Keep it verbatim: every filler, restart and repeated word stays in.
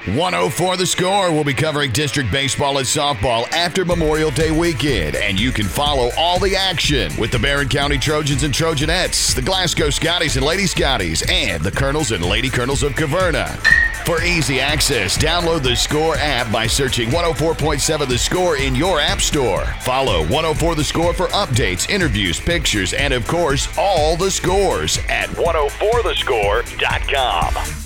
one oh four The Score will be covering district baseball and softball after Memorial Day weekend, and you can follow all the action with the Barron County Trojans and Trojanettes, the Glasgow Scotties and Lady Scotties, and the Colonels and Lady Colonels of Caverna. For easy access, download the Score app by searching one oh four point seven The Score in your app store. Follow one oh four The Score for updates, interviews, pictures, and of course, all the scores at one oh four the score dot com.